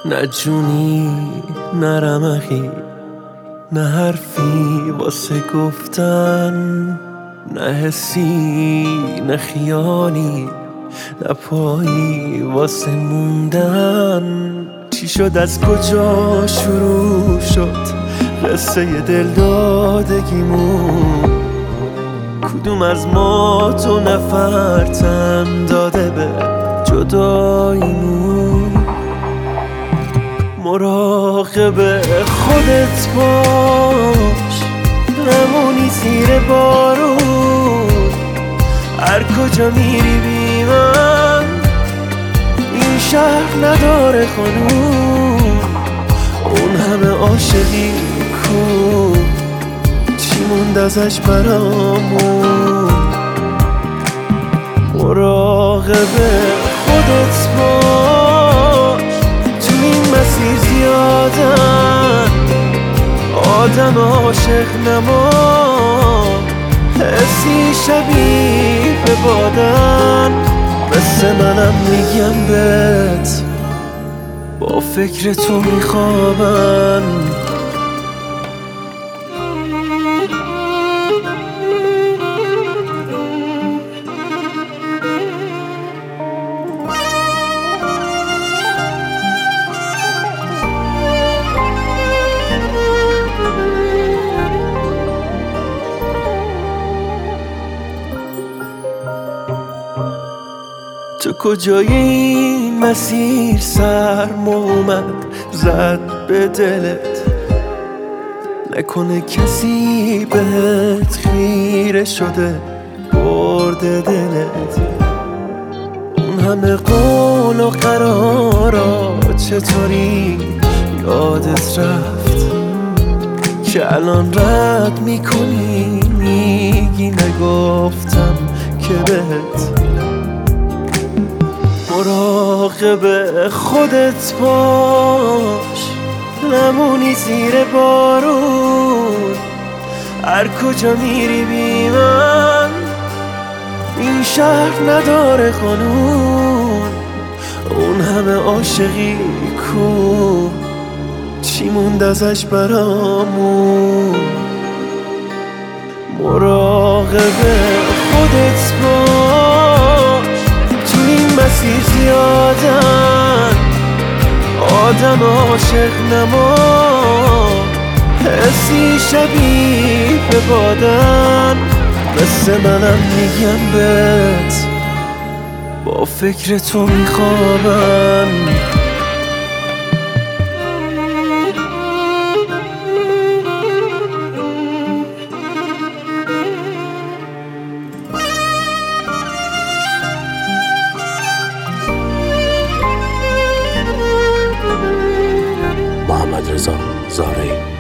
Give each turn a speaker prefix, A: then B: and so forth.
A: نه جونی نه رمقی، نه حرفی واسه گفتن، نه حسی نه خیالی، نه پایی واسه موندن. چی شد از کجا شروع شد قصه دل دادگیمون؟ کدوم از ما تو نفرتن داده به جداییمون؟ مراقب خودت باش، نمونی زیر بارون. هر کجا میری بی من، این شهر نداره خانون. اون همه عاشقی کو، چی موند ازش برامون؟ مراقب خودت باش، تو این مسیر زیادن آدم عاشق نما، حسی شبیه به بادن. مثل منم میگم بهت، با فکر تو میخوابن. تو کجای این مسیر سرما اومد زد به دلت؟ نکنه کسی بهت خیره شده برده دلت؟ اون همه قول و قرارات چطوری یادت رفت که الان رد میکنی میگی نگفتم که بهت؟ مراقب خودت باش، نمونی زیر بارون. هر کجا میری بی من، این شهر نداره خانون. اون همه عاشقی کو، چی موند ازش برامون؟ مراقب خودت باش، تو این مسیر زیادن آدم عاشق نما، حسی شبیه به بادن. مثل منم میگم بهت، با فکر تو میخوابن.
B: محمد رضا زارعی.